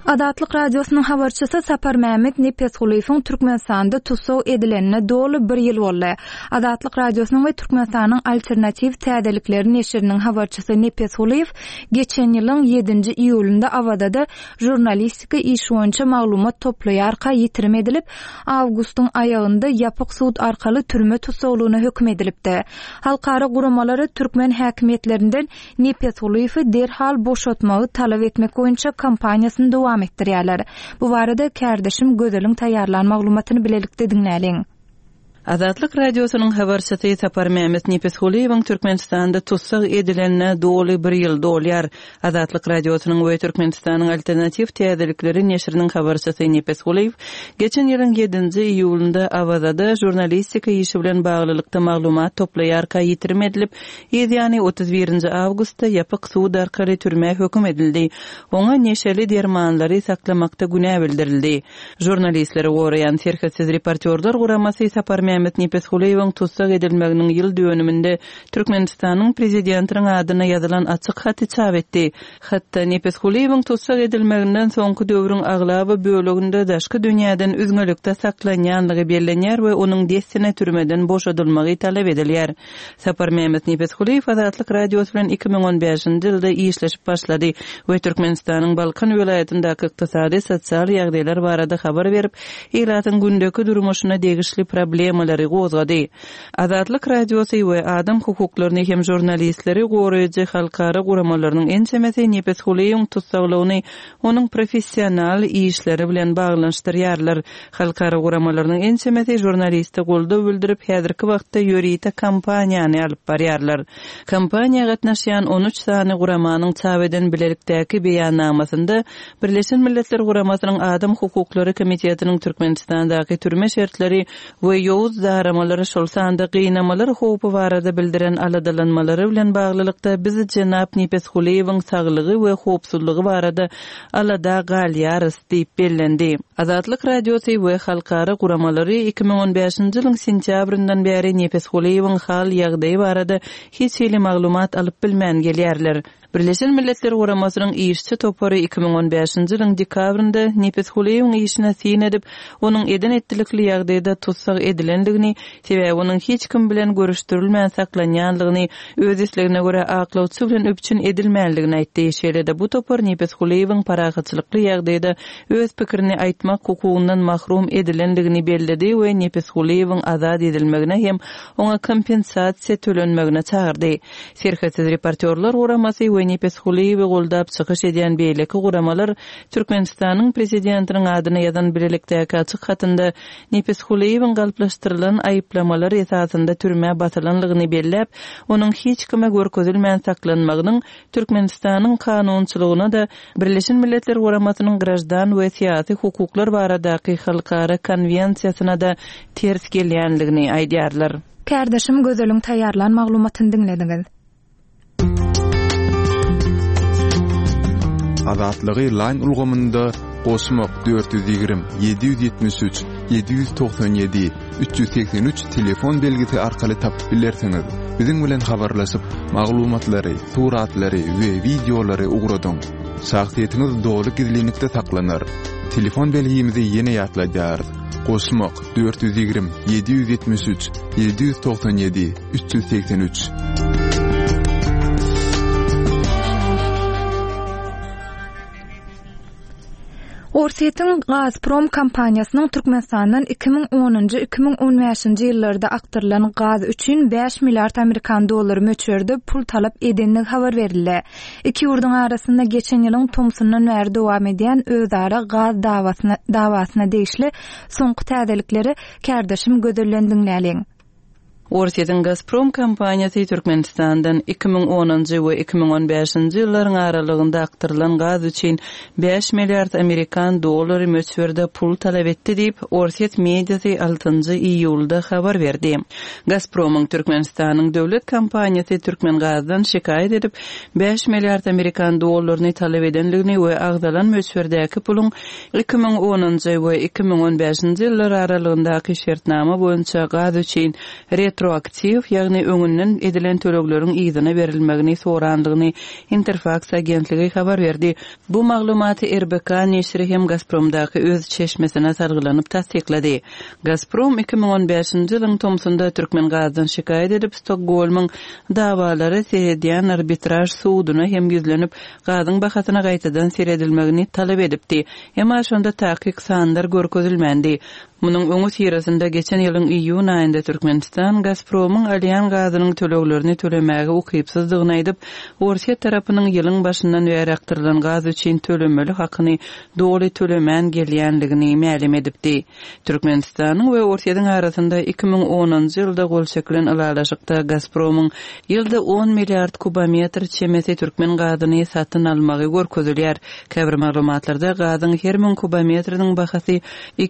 Adatlyk radiosynyň habarçysy Sapar Mämet Nepesgulyň Türkmenistanda tutsaw edilenine dolu bir ýyl boldy. Adatlyk radiosynyň we Türkmenistanyň alternativ täzelikleri neşriniň habarçysy Nepesguly geçen ýylyň 7-nji iýulynda Awada jurnalistika iş boýunça maglumat toplaýarka ýitirim edilip, awgustyň aýagynda ýapyk sud arkaly türme tutsawlygyna hökm edilipdi. Halkara guramalary türkmen häkimetlerinden Nepesgulyny derhal boşatmagy talap etmek boýunça kampaniýasyny dowam etdirýärler. Bu barada kardeşim Gözelin taýýarlan maglumatyny bilelikde dinläliň. Azatlyk radiosynyň habarçysy Sapar Mämet Nepesgulyň Türkmenistanda tutsak edilenine dolu bir ýyl dolýar. Azatlyk radiosynyň we Türkmenistanyň alternativ täzelikleri neşriniň habarçysy Nepesguly geçen ýylyň 7-nji iýulynda Awada jurnalistika işi bilen baglylykda maglumat toplaýarka ýitirim edilip, ýani 31-nji awgustda ýapyk sud arkaly türme hökm edildi. Oňa neşeli dermanlary saklamakda günä bildirildi. Jurnalistleri gorayan serhetsiz reportyorlar guramasy Sapar Mämet Nepesgulyň tutsak edilmeginiň ýyl dönüminde Türkmenistanyň prezidentiniň adyna ýazylan açyk haty çap etdi. Hatda Nepesgulyň tutsak edilmeginden soňky döwrüň aglaby böleginde daşky dünýäden üzgünlükde saklanýanlygy bellenýär we onuň destine türmeden boşadylmagy talap edilýär. Sapar Mämet Nepesguly Azatlyk radiosy bilen 2015-nji ýylda işleşip başlady we Türkmenistanyň Balkan welaýatyndaky ykdysady sosial ýagdaýlar barada habar berip, ýylatyň gündäki durmuşyna degişli problemleri gozgady. Azatlyk radiosy we adam hukuklaryny hem jurnalistleri goraýjy halkara guramalarynyň ençemesi Nepesgulyň tutsaklygyny onuň professional işleri bilen baglanşdyrýarlar. Halkara guramalarynyň ençemesi jurnalisti golda bildirip, häzirki wagtda ýörite kampaniýany alyp barýarlar. Kampaniýa gatnaşýan 13 sany guramanyň çap eden bilelikdäki beýannamasynda Birleşen Milletler Guramasynyň Adam Hukuklary Komitetiniň Türkmenistandaky türme şertleri we ýowuz zaramalary şol sanda gynamalar howpy barada bildiren aladalanmalary bilen baglylykda bizi Jenap Nepesgulyň saglygy we howpsuzlygy barada alada galýarys diýip bellendi. Azatlyk radiosy we halkara guramalary 2015-nji ýylyň sentýabryndan beri Nepesgulyň hal ýagdaýy barada hiç hili maglumat alyp bilmän gelýärler. Birleşen Milletler Guramasynyň işçi topary 2015-nji ýylyň dekabrynda Nepesgulyň işine sin edip, onuň eden etdilikli ýagdaýda tutsak edilendigini, sebäbi onuň hiç kim bilen görüşdirilmän saklanýanlygyny, öz islegine görä aklawçy bilen öpçün edilmänligini aýtdy. Şeýle-de bu topar Nepesgulyň paragatçylykly ýagdaýda öz pikirini aýtmak hukugundan mahrum edilendigini belledi we Nepesgulyň azad edilmegine hem oňa kompensasiýa tölenmegine çağırdy. Serhetsiz reportyorlar guramasy we Nepesgulyň goldap çykyş edýän beýleki guramalar Türkmenistanyň prezidentiniň adyna ýazan bilelikdäki açyk hatynda Nepesgulyň galplaşdyrylan aýyplamalar esasında türme batylanlygyny bellep, onuň hiç kime görkezilmän saklanmagynyň Türkmenistanyň kanunçylygyna da Birleşen Milletler Guramasynyň grajdan we siýasy hukuklar baradaky halkara konwensiýasyna da ters gelýänligini aýdýarlar. Kardeşim Gözelin taýýarlan maglumatyny dinlediňiz. Azatlygy line ulgamynda Gosmak 420 773 797 383 telefon belgisi arkaly tapyp bilersiňiz. Biziň bilen habarlaşyp maglumatlary, suratlary we videolary ugradyň. Şahsiýetiniz dolu gizlilikde saklanar. Telefon belgimizi ýene ýatlaýarys. Gosmak 420 773 797 383. Orsiýetiň Gazprom kompaniýasynyň Türkmenistandan 2010-2015-nji ýyllarda aktyrylan gaz üçin 5 milliard Amerikan dollary möçberde pul talap edenligi habar berildi. Iki ýurduň arasynda geçen ýylyň Tomsondan bäri dowam edýän özara gaz dawasyna degişli soňky täzelikleri kardeşim Gözelden dinläliň. Orsiýetiň Gazprom kompaniýasy Türkmenistandan 2010-njy we 2015-nji ýyllaryň aralygynda aktyrylan gaz üçin 5 milliard Amerikan dollary möçberde pul talap etdi diýip Orsiýet mediasy 6-njy iýulda habar berdi. Gazpromyň Türkmenistanyň döwlet kompaniýasy Türkmen Gazdan şikaýet edip 5 milliard Amerikan dollaryny talap edenligini we agdalan möçberdäki puluň 2010-njy we 2015-nji ýyllar aralygyndaky şertnama boýunça gaz üçin retroaktiv, ýagny öňünden edilen tölegleriň ýzyna berilmegini sorandygyny Interfax agentligi habar berdi. Bu maglumaty RBK neşri hem Gazpromdaky öz çeşmesine sargylanyp tasdiklady. Gazprom 2015-nji ýylyň tomsunda Türkmen gazyny şikayet edip Stockholmyň dawalary serediýän arbitraj suwdyna hem ýüzlenip gazyň bahasyna gaýtadan seredilmegini talap edipdi. Emma şonda takyk sandar görkezilmendi. Munyň öňü sirasynda geçen ýylyň iýun aýynda Türkmenistan Gazpromyň alýan gazynyň töleglerini tölemäge ukypsızdygyny aýdyp, Orsiýa tarapynyň ýylyň başyndan bäri aktyrylan gaz üçin tölemeli hakyny dogry tölemän gelýänligini ma'lum edipdi. Türkmenistanyň we Orsiýadyň arasynda 2010-njy ýylda gol çekilen alalaşykda Gazpromyň ýylda 10 milliard kubometr çemesi türkmen gazyny satyn almagy görkezilýär. Käbir maglumatlarda gazyň her 1000 kubometriniň bahasy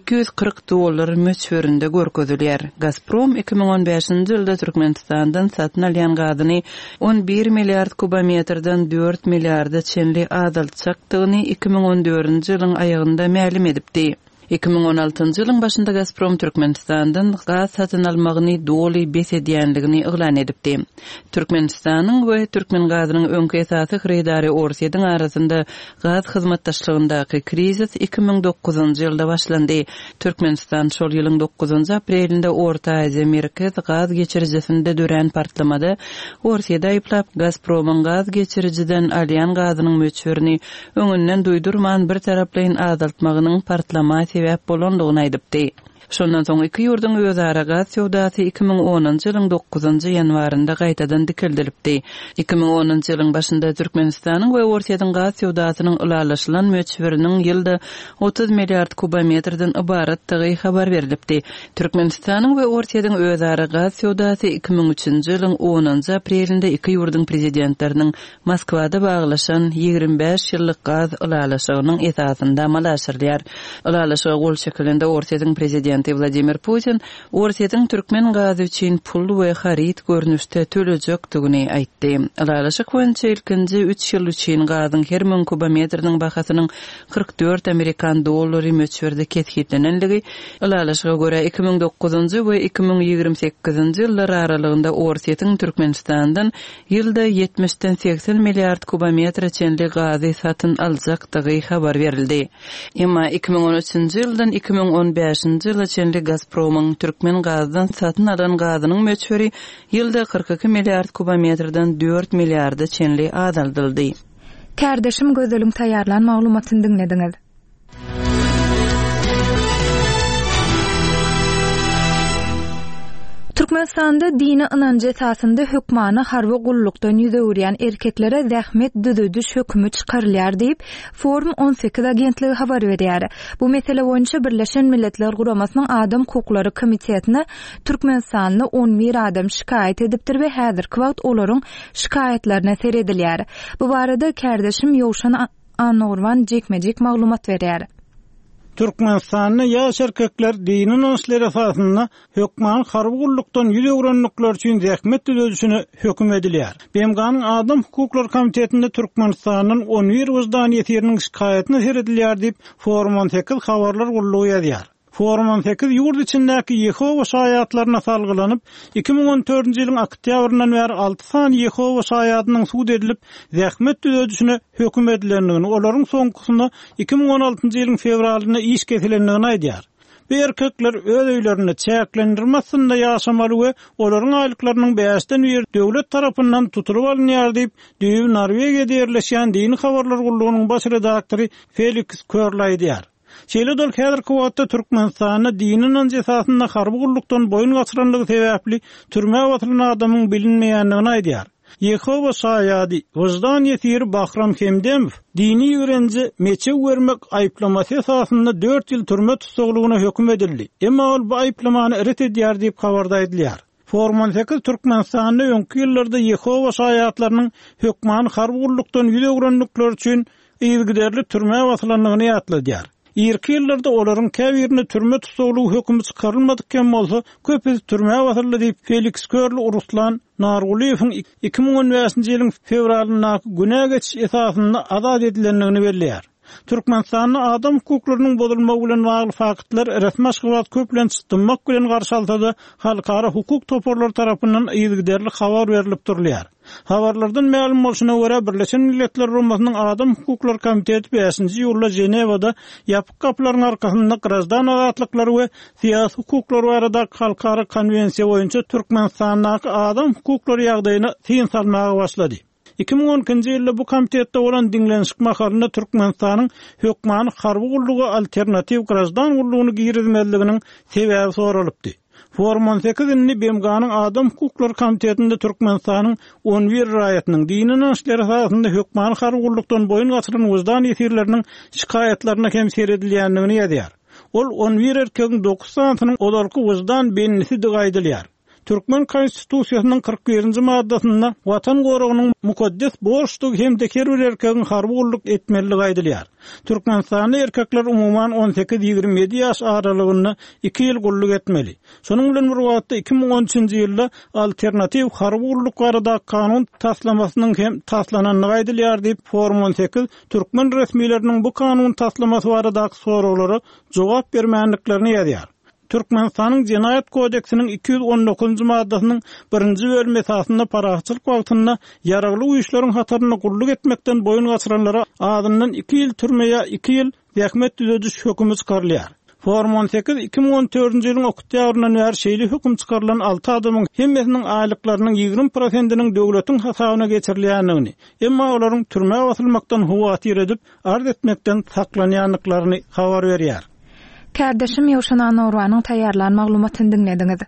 $240 möçberinde görkezilýär. Gazprom 2015-nji ýylda Türkmenistandan satyn alýan gazyny 11 milliard kubometrden 4 milliarda çenli azaltjakdygyny 2014-nji ýylyň aýagynda ma'lum edipdi. 2016-njy ýylyň başynda Gazprom Türkmenistandan gaz satyn almagyny doly besedýänligini ýylan edipdi. Türkmenistanyň we türkmen gazynyň öňki esasy xaridary Orsiýadyň arasynda gaz hyzmatdaşlygyndaky krizis 2009-njy ýylda başlandy. Türkmenistan şol ýylyň 9-njy aprelinde Orta Aziýa merkez gaz geçiricisinde dören partlamada Orsiýada aýplap Gazpromyň gaz geçiriciden alýan gazynyň möçberini öňünden duýdurman bir taraplaýyn azaltmagynyň partlama sebäp bolandygyny aýdypdy. Şondan soň iki ýurduň özara gaz sowdasy 2010-njy ýylyň 9-njy ýanwarynda gaýtadan dikildilipdi. 2010-njy ýylyň başynda Türkmenistanyň we Orsiýadyň gaz sowdasynyň ulalaşylan möçberiniň ýylda 30 milliard kubometrden ibaratdygy habar berilipdi. Türkmenistanyň we Orsiýadyň özara gaz sowdasy 2003-njy ýylyň 10-njy aprelinde iki ýurduň prezidentleriniň Moskwada baglaşan 25 ýyllyk gaz ulalaşygynyň esasynda amalaşdyrýar. Ulalaşyga gol çekilende Orsiýadyň prezidenti Vladimir Putin Orsiýadyň türkmen gazy üçin pul we harit görnüşde tölejekdigini aýtdy. Alalaşyk boýunça ilkinji 3 ýyl üçin gazyň her 1000 kubometriniň bahasynyň 44 Amerikan dollary möçberde ketgitlenenligi, alalaşyga görä 2009-njy we 2028-njy ýyllar aralygynda Orsiýadyň Türkmenistandan ýylda 70-den 80 milliard kubometr çenli gazy satyn aljakdygy habar berildi. Emma 2013-njy ýyldan 2015-njy ýyla çenli Gazpromyň türkmen gazdan satyn alan gazynyň möçberi ýylda 42 milliard kubometrden 4 milliarda çenli azaldyldy. Kärdeşim gözeliň taýýarlan maglumatyny dinlediňiz. Türkmenistanda dini ynanjy esasynda hökmany harby gullukdan ýüze urýan erkeklere zähmet düzüdüş hökmü çykarylýar diýip Forum 18 agentligi habar berýär. Bu mesele boýunça Birleşen Milletler Guramasynyň Adam hukuklary komitetine Türkmenistanyň 11 adam şikayet edipdir we häzirki wagt olaryň şikayetlerine seredilýär. Bu barada kärdeşim Ýowşan Anurwan jekmejek maglumat berýär. Türkmenistan'da ýaş erkekler dini ynanşlar esasynda hökmany harby gullukdan ýüze uranlyklar üçin zähmet düzüdüşine hökm edilýär. BMG'nyň Adam hukuklary komitetinde Türkmenistanyň 11 wyzdan ýetiriniň şikayetine seredilýär diýip Forum 18 habarlar gullugy ýazýar. Forum 18 ýurt içindäki Yehova şaýatlaryna salgylanyp 2014-nji ýylyň oktýabryndan bäri 6 san Yehova şaýatynyň suud edilip zähmet düzüdüşine hökm edilendigini, olaryň soňkusyna 2016-njy ýylyň fevralyna iş kesilendigini aýdýar. Bu erkekler öz öýlerini çäklendirmesinde ýaşamaly we olaryň aýlyklarynyň 5-den ýer döwlet tarapyndan tutulyp alynýar diýip düýüp Norwegiýede ýerleşýän dini habarlar gullugynyň baş redaktory Felix Körl aýdýar. Şeýle-dol häzirki wagtda Türkmenistanyň dini ynanjy esasynda harby gullukdan boyun gaçyranlygy sebäpli türme watylan adamyň bilinmeýändigini aýdýar. Yehova şaýady wyjdan ýetiri Bahram Hemdemow dini ýörenji meçe vermek aýplamasy esasynda 4 ýyl türme tutsaglygyna hökm edildi. Emma ol bu aýplamany ret edýär diýip habarda edilýär. Forum 18 Türkmenistanyň öňki ýyllarda Yehova şaýatlarynyň hökmany harby gullukdan ýüze uranlyklar üçin ýygyderli türme watylanlygyny ýatladýar. İlki ýyllarda olaryň käbirini türme tutsaglygy hökmi çykarylmadykkan bolsa, köpüsi türme watyrly diýip Felix Körl Ruslan Narguliýewiň 2015-nji ýylyň fevralyndaky güne geçiş esasynda azad edilendigini belläýär. Türkmenistanyň adam hukuklarynyň bozulmagy bilen bagly faktlar resmi aşgabat köplen tutmak bilen garşaltydy. Halkara hukuk toporlary tarapyndan ýygyderli habar berilip durýar. Habarlardan ma'lum bolşuna görä Birleşen Milletler Rumusynyň Adam Hukuklary Komiteti 5-nji ýylda Jenewada ýapyk kapylaryň arkasynda grazdan azatlyklary we siýasy hukuklary barada halkara konwensiýa boýunça Türkmenistanyň adam hukuklary ýagdaýyna tyn salmagy başlady. 2010-njy ýylda bu komitetde bolan diňlenşik mahalynda Türkmenistanyň hökmany harby gullugy alternativ grazdan gullugyny girizmezliginiň sebäbi soralypdy. Forum 18-nji BMG-nyň Adam Hukuklary Komitetinde Türkmenistanyň 11 raýatynyň dini näşleri esasında hökmany harby gullukdan boyun gaçyran wajdan ýetirleriniň şikaýetlerine hem seredilýändigini ýazýar. Ol 11 erkegiň 9 sanatynyň olarky wajdan benlisi diýilýär. Türkmen Konstitusiýasynyň 41-nji maddasynda watan goragynyň mukaddes borçlugy hem teker bir erkegiň harby gulluk etmeligi aýdylýar. Türkmenistanyň erkekler umuman 18-27 ýaş aralygyny 2 ýyl gulluk etmeli. Şonuň bilen bir wagtda 2013-nji ýylda alternativ harby gulluk barada kanun taslamasynyň hem taslananyny aýdylýar diýip Forum 18 türkmen resmiýetleriniň bu kanun taslamasy barada soraglary jogap bermänliklerini ýazýar. Türkmenistanyň Jinayet Kodeksiniň 219-njy maddasynyň 1-nji bölümi esasında paraçylyk wagtynda ýaragly uýuşlaryň hataryny gulluk etmekden boyun gaçyranlara adından 2 ýyl türme ýa 2 ýyl zähmet düzediş hökümi çykarylýar. Forum 18 2014-nji ýylyň oktýabryndan bäri şeýle höküm çykarylan 6 adamyň hemmesiniň aýlyklarynyň 20%-nyň döwletiň hasabyna geçirilýändigini, emma olaryň türme basylmakdan huwatyr edip arz etmekden saklanýanlyklaryny habar berýär. Kardeşim Ýowşan Norwanyň taýýarlan maglumatyny dinlediňiz.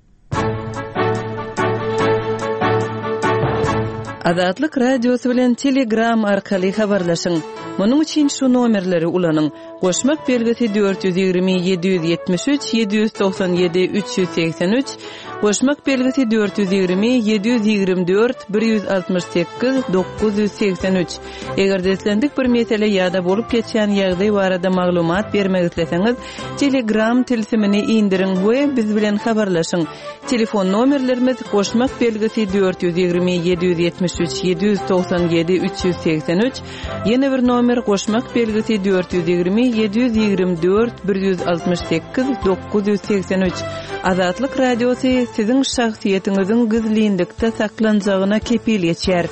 Azatlyk radiosu bilen Telegram arkaly habarlaşyň. Munyň üçin şu nomerleri ulanyň. Goşmak belgisi 420 773 797 383, goşmak belgisi 420 724 168 983. Eger deslendik bir mesele ýa-da bolup geçýän ýagdaý barada maglumat bermek isleseňiz, Telegram tilsimini indirin we biz bilen habarlaşyň. Telefon nomerlerimiz goşmak belgisi 420 773 797 383, ýene bir nomer goşmak belgisi 420 724 168 983. Azatlyk radiosu siziň şahsiýetiňiziň gizlilikde saklanjagyna kepil ýetýär.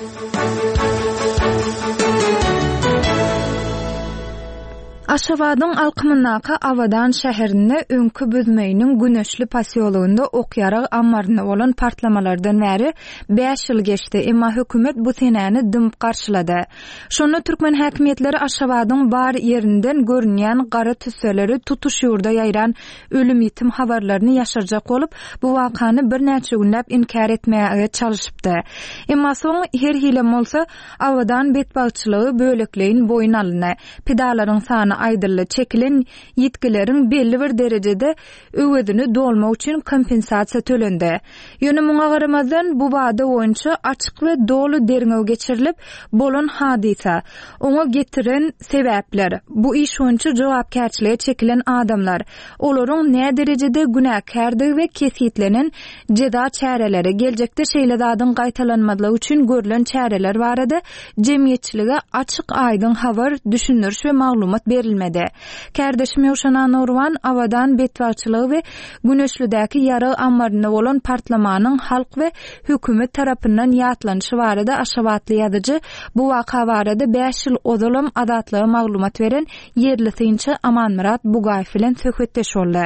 Aşgabatyň alkymyndaky Awadan şäherinde öňkü büzmeýiniň güneşli pasiýolygynda okýarag ammaryna bolan partlamalardan bäri 5 ýyl geçdi, emma hökümet bu senäni dym garşylady. Şonu türkmen häkimetleri Aşgabatyň bar ýerinden görünýän gara tüsseleri tutuş ýurda ýaýran ölüm ýetim habarlaryny ýaşarjak bolup, bu wakany bir näçe günläp inkar etmäge çalyşypdy. Emma soň her hile bolsa Awadan betbagçylygy bölekleýin boyun alyny, pedalaryň sany aýdyrly çekilen ýetgileriň belli bir derejede öwedini dolmak üçin kompensasiýa tölendi. Ýöne muňa garamazdan bu bada boýunça açyk we dolu derňew geçirilip bolan hadisa, oňa getiren sebäpler, bu iş boýunça jogapkärçiligi çekilen adamlar, olaryň näme derejede günäkärdi we kesitlenen jeda çäreleri, geljekde şeýledadyň gaýtalanmadygy üçin görülen çäreler barada jemgyýetçilige açyk aýdyn habar, düşündürüş we maglumat berilmedi. Kardeşim Ýowşan Norwan Awadan betbagçylygy we güneşlidäki ýara ammaryna bolan partlamanyň halk we hökümet tarapyndan ýatlanyşy barada Aşgabatly ýazyjy bu waka barada 5 ýyl ozalam adatlyga maglumat beren ýerli synçy Amanmurat Bugaýew bilen söhbetdeş boldy.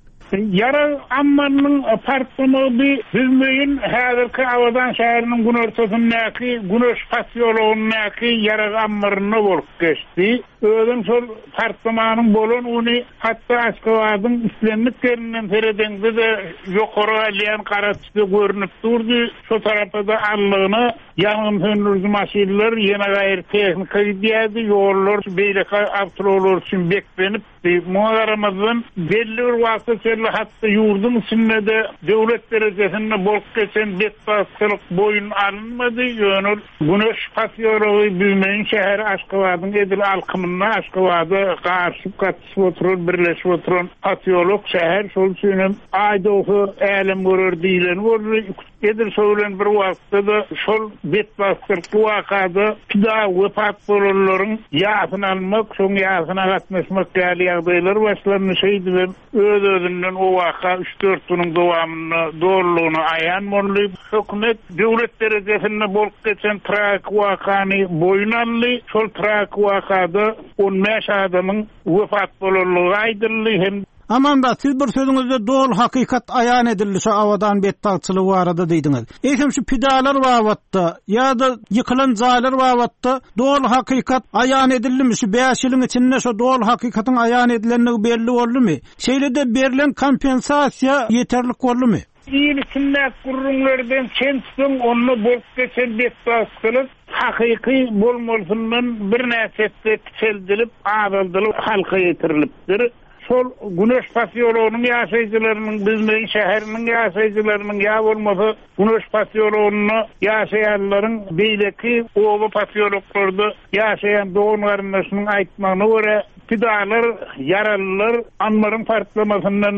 Yara ammanın apartmanı bir bilmeyin häzirki Awadan şäheriniň gün ortasyndaky güneş pasiýologyndaky yara ammaryna bolup geçdi. Özüm şol apartmanyň bolan uny hatda Aşgabatyň islenlik ýerinden seredeňde de ýokary alýan garaçdy görünip durdy. Şo tarapda allygyny ýangyn söndürüci maşinler ýene gaýry tehnika diýdi, ýollar beýleki awtomobiller üçin beklenip muharamazdan belli bir wagtda hatda ýurdun içinde de döwlet derejesinde bolup geçen betbagçylyk boyun alınmady. Ýöne güneş pasiýology bilmeýän şäher Aşgabatyň edil alkymyna Aşgabada garşyp gatşyp oturan, birleşip oturan pasiýolog şäher, şol üçin aýda oky älim görür diýilen boldy. Edir bir wagtda da şol betbastyrky wakada pida wepat bolanlaryň ýasyny almak, şoň ýasyna gatnaşmak ýaly ýagdaýlar başlanýardy we öz-özünden o waka 3-4 günüň dowamyny doğrulugyny aýan bolýar. Hökümet döwlet derejesinde bolup geçen trak wakany boyun aldy. Şol trak wakada 15 adamyň wepat bolanlygy aýdyldy. Hem Aman da siz bir sözüňizde doğru hakikat ayan edildi şu avadan bettalçylygy barada diýdiňiz. Eýsem şu pidalar wagtda ýa-da ýykylan jaýlar wagtda doğru hakikat ayan edildimi? Şu 5 ýylyň içinde şu doğru hakikatyň ayan edilenligi belli boldymy? Şeýle-de berilen kompensasiýa ýeterlik boldymy? İçinde kurumlardan çensin onu bolup geçen bettalçylyk hakyky bolmalysynyň bir näçe çeldilip, ağaldılıp halka ýetirilipdir. Sol güneş pasiyologynyň ýaşaýjylarynyň bizmeň şäheriniň ýaşaýjylarynyň ýa bolmasa güneş pasiyologyny ýaşaýanlaryň beýleki owa pasiyologlarda ýaşaýan doğun garyndaşynyň aýtmagyna görä pidalar, yaralylar, anlaryň partlamasyndan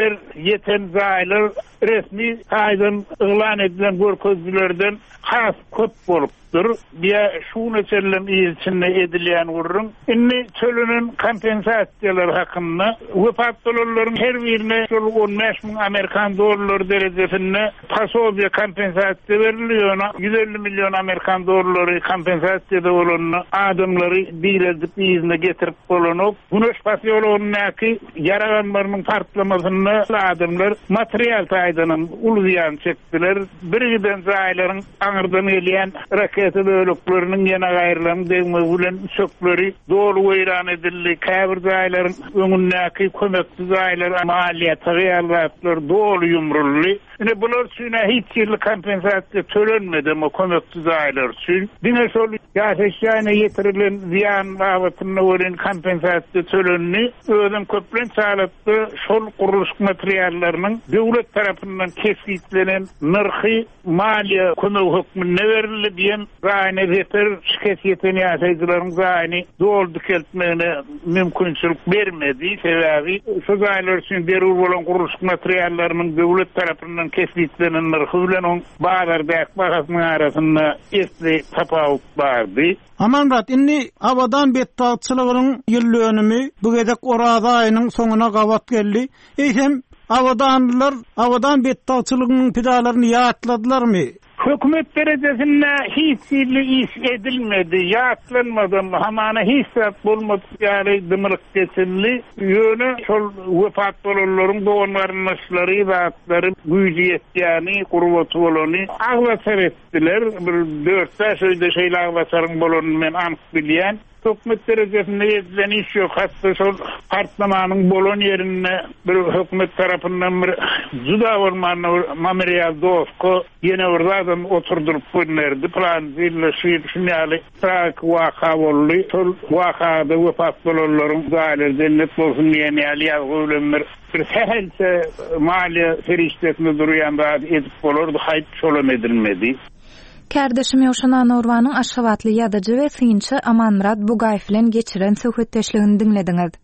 yeten zaýlar resmi taýdan ýylan edilen görkezlerden has köp bolupdyr. Diýe şunu çellem ýyçynda edilýän urrun. Inni çölünün kompensasiýalary hakynda wepat bolanlaryň her birine 15.000 Amerikan dolları derejesinde pasobiýa kompensasiýa berilýär. 150 milyon Amerikan dollary kompensasiýa bolan adamlary diýilip ýyzyna getirip bolanyp güneş pasiyologynyňky yaraganlarynyň partlamasyna adamlar material taýdan ulýan çekdiler. Birden zaýlaryň aňyrdan gelýän raketa bölükleriniň ýene gaýrylan deňme bilen çökleri dolu weýran edildi. Käbir zaýlaryň öňündäki kömekli zaýlar maliýat ýalyatlar dolu ýumrully. Ine bular üçin hiç ýerli kompensasiýa tölenmedi ama kömekli zaýlar üçin. Diňe şol ýaşaýyna ýetirilen ziýan babatyna gören kompensasiýa tölenni özüm köplen çalatdy. Şol guruluş materiallarynyň döwlet tarapyndan keskitlenen narhy maliýa kömek hökmüne berildi diýen gaýny beter şikayetini ýaşaýjylaryň gaýny dol dikeltmegine mümkinçilik bermedi. Sebäbi şu gaýlar üçin beril bolan guruluş materiallarynyň döwlet tarapyndan keskitlenen narhy bilen on bazarda bahasynyň arasynda esli tapawut bardy. Amanrat inni avadan bettalçylygynyň ýyllönümi bu gedek Orada aýynyň soňuna gabat geldi. Eýsem avadan bettalçylygynyň pidalaryny ýatladylarmy? Hökümet derejesinde hiç iş edilmedi, ýatlanmady, hamana hissat bolmady, ýaly dymylyk geçildi. Ýöne şol wepat bolanlaryň doğanlaryny zatlary güýji ýetýäni, gurbaty bolany aglasar etdiler. Bir 4 şeýde şeýle aglasaryň bolany men anyk bilýän. Hökümet derejesinde edilen iş yok. Hatta şol partlamanyň bolan ýerine bir hökümet tarapyndan bir juda bolmany memorial dosko ýene orada oturdurup koýnerdi. Plan zilleşir şunýaly trak waka boldy. Şol wakada wepat bolanlaryň zaýlary devlet bolsun diýen ýaly bir sehelse maliýe feriştetinde durýanda edip bolardy. Haýt şolam edilmedi. Kardeşim Ýoşan Norwanyň Aşgabatly ýadyjy we synçy Amanmurad Bugaýew bilen geçiren söhbetdeşligini dinlediňiz.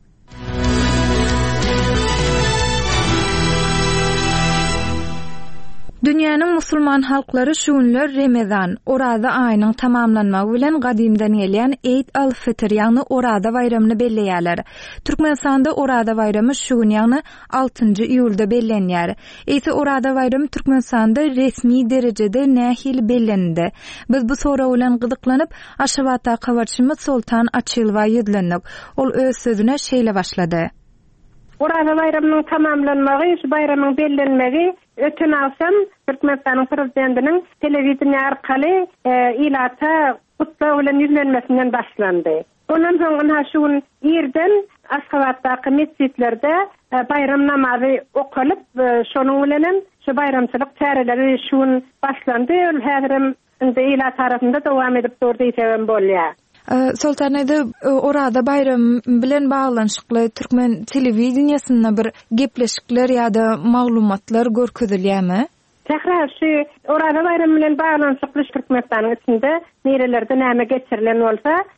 Dünýäniň musulman halklary şu günler Ramazan, Orada aýynyň tamamlanmagy bilen gadymdan gelýän Eid al-Fitr ýagny Orada baýramyny belleýärler. Türkmenistanda Orada baýramy şu gün ýagny 6-njy iýulda bellenýär. Eýse Orada baýramy Türkmenistanda resmi derejede nähil bellendi. Biz bu sora bilen gyzyklanyp Aşgabatda habarçymyz Sultan Açylwa ýüzlendik. Ol öz sözüne şeýle başlady. Orada baýramynyň tamamlanmagy, şu baýramyň bellenmegi ötün alsam Türkmenistanyň prezidentiniň telewiziýa arkaly ilata kutlaw bilen ýüzlenmesinden başlandy. Ondan soň şu ýerden Aşgabatdaky mescitlerde baýram namazy okulyp, şonuň bilen şu baýramçylyk çäreleri şu başlandy. Häzirim ilata tarapynda dowam edip durdy diýsem bolýar. Sultanada Orada baýram bilen baglanyşykly Türkmen telewiziýasyna bir gepleşikler ýa-da maglumatlar görkezilýärmi? Tehrar şu Orada baýram bilen baglanyşykly Türkmenistanyň içinde nerelerde näme geçirilen bolsa,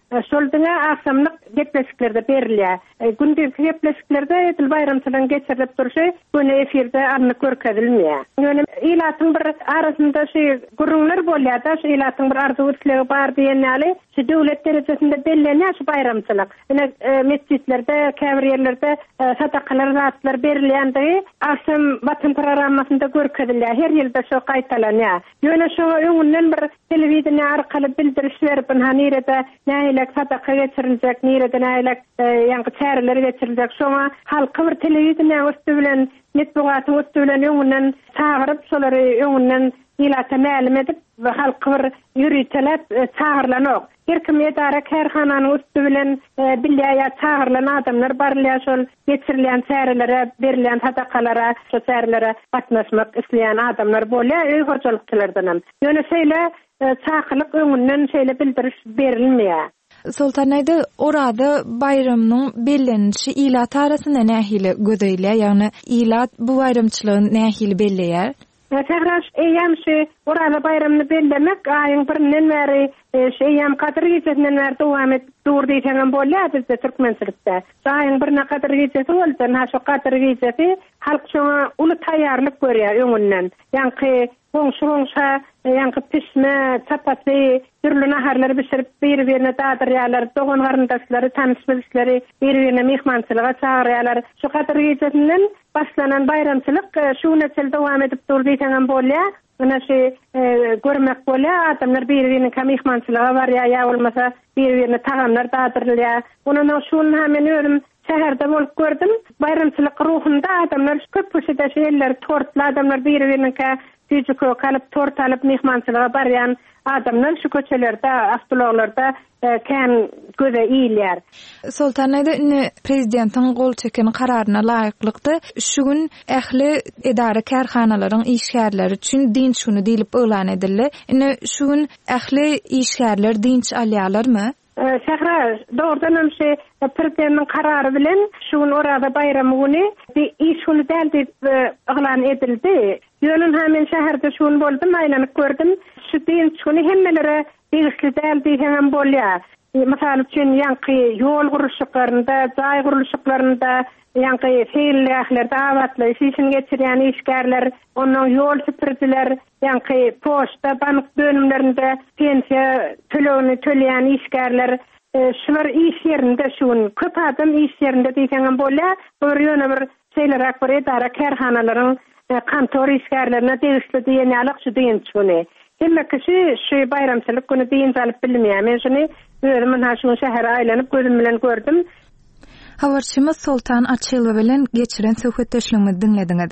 şoldyňa akşamlyk gepleşiklerde berilýär. Gündüzki gepleşiklerde edil bayramçylygyň geçirilip durşy güni efirde anny görkezilmeýär. Ýöne ilatyň bir arasynda gurullar bolýar-da, ilatyň bir arzuwçylygy bar diýenleri, şu döwlet derejesinde bellenýär şu bayramçylyk. Ine mescitlerde, käbirlerde sadakalar, zatlar berilýändi. Akşam watan programmasynda görkezilýär. Her ýylda şu gaýtalanýar. Ýöne şu öňünden bir telewizion arkaly bildiriş berip, hanirede näilek sadaka geçiriljek, nirede näilek ýa-da çäreler geçiriljek. Şoňa halky bir telewizion üstü bilen, netbugaty üstü bilen öňünden çağırıp, şolary öňünden ilata mälim edip we halky bir ýürütelep çağırlanok. Her kim edara kärhananyň üstü bilen bilýär çağırlan adamlar barlýar, şol geçirilýän çärelere, berilýän sadakalara, şo çärelere gatnaşmak isleýän adamlar bolýar, öý hojalykçylardan. Ýöne şeýle çağırlyk öňünden şeýle bildiriş berilmeýär. Sultanaýda orada bayramyň bellenişi ilat arasynda nähili gözeýler, ýagny ilat bu bayramçylygyň nähili belleýär. Tehraş eýamşy orada bayramny bellemek aýyň birinden bäri eýam Kadir gecesinden bäri dowam edip durdy diýen bolýar bizde türkmençilikde. Aýyň birine Kadir gecesi bolsa, şu Kadir gecesi halk şoňa uly taýýarlyk görýär öňünden. Ýa-ni boňşa, ýa-ni pişme, çapatly, türlü naharlary pişirip bir-birine dadyrýarlar, dogan garyndaşlary, tanışmyşlary bir-birine mehmançylyga çağırýarlar. Şu Kadir gecesinden başlanan bayramçylyk şu neçe dowam edip durdy diýen bolýar. Ana görmek bolýar, adamlar bir-birine mehmançylyga barýar, ýa bolmasa bir-birine tagamlar dadyrlýar. Onuň şunu hemen ölüm şäherde bolup gördüm. Bayramçylyk ruhunda adamlar köpüside şeýler, tortlar, adamlar bir-birine tüjükö kalyp tort alyp mehmançylyga barýan adamlar şu köçelerde, avtologlarda kän göze iýilýär. Sultanaýda prezidentiň gol çeken kararyna laýyklykdy. Şu gün ähli edara kärhanalaryň işgärleri üçin dinç güni diýilip ölan edildi. Şu gün ähli işgärler dinç alýarlarmy? Şähra doğrudan prezidentiň karary bilen şu gün orada bayram güni iş güni däl diýip elan edildi. Ýönem hemen şäherde şu gün boldum, aýlanyp gördüm. Şu dinç güni hemmelere diýişli däl diýen bolýar. Mesela üçün ýa-ni ýol gurulşyklaryna, jaý gurulşyklaryna, ýa-ni feýillerde awatly işin geçirýän işgärler, onuň ýol süpürjiler, ýa-ni poçta, bank bölümlerinde pensiýa tölegini töleýän işgärler, şular iş ýerinde şuň köp adam iş ýerinde diýen bolýar. Bir ýöne bir şeýler akbar edara kärhanalaryň kantor işgärlerine diýişli diýenýärlik şu diýen şuny. Hemme kişi şu bayramçylyk güni diýen alyp bilmeýär. Men şuny özüm şu şähere aýlanyp gözüm bilen gördüm. Habarçymyz Sultan Açylova bilen geçiren söhbetdeşligimizi dinlediňiz.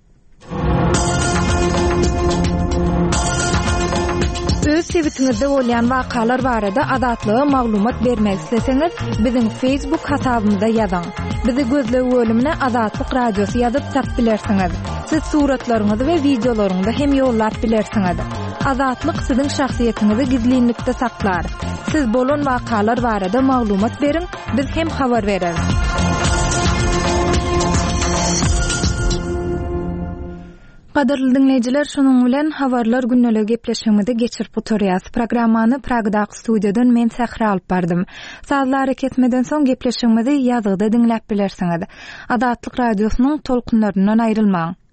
Öz sebitiňizde bolýan wakalar barada azatlyga maglumat bermek isleseňiz, biziň Facebook hasabymyza ýazyň. Bizi gözlegi bölümine Azatlyk Radiosu ýazyp tap bilersiňiz. Siz suratlaryňyzy we videolaryňyzy hem ýollap bilersiňiz. Azatlyk siziň şahsiýetiniňizi gizlinlikde saklar. Siz bolan wakalar barada maglumat beriň, biz hem habar bereriz. Qadarly dinleyijiler, şonuň bilen habarlar günnälik gepleşigimizi geçirip oturýas. Programmany Pragdaky studiýadan men Sähra alyp bardym. Sazlary ketmeden soň gepleşigimizi ýazgyda dinläp bilersiňiz. Azatlyk Radiosynyň tolkunlaryndan aýrylmaň.